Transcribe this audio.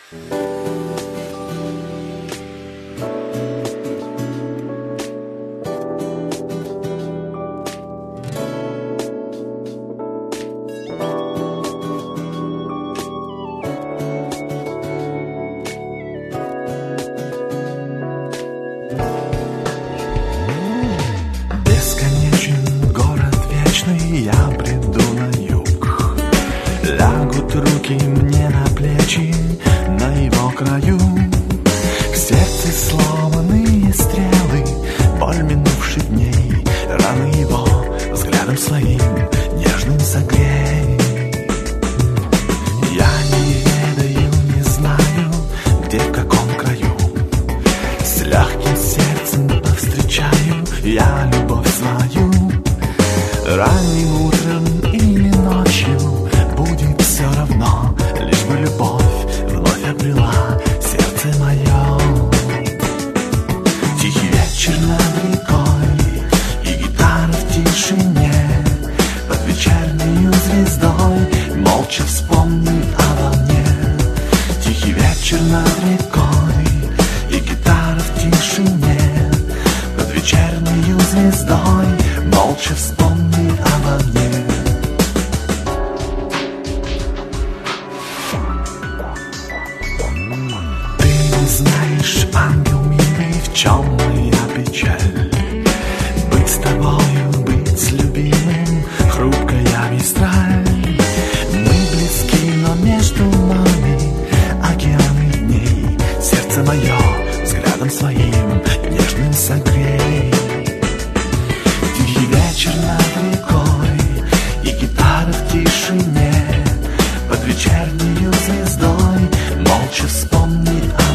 Я приду на юг, лягут руки мне на плечи, на его краю. В сердце сломанные стрелы, боль минувших дней, раны его взглядом своим нежным согрей. Я не ведаю, не знаю, где, в каком краю, с легким сердцем повстречаю я любовь свою. Ранним утром или ночью будет все равно, лишь бы любовь вновь обрела сердце мое. Тихий вечер над рекой и гитара в тишине, под вечернею звездой молча вспомни обо мне. Тихий вечер над рекой и гитара в тишине, под вечернею звездой молча вспомни обо мне. Ты не знаешь, ангел милый, в чем моя печаль. Быть с тобою, быть с любимым, хрупкая мистраль. Мы близки, но между нами океаны дней. Сердце мое взглядом своим нежным согрей. Тихий вечер над рекой и гитара в тишине, под вечернею звездой молча вспомни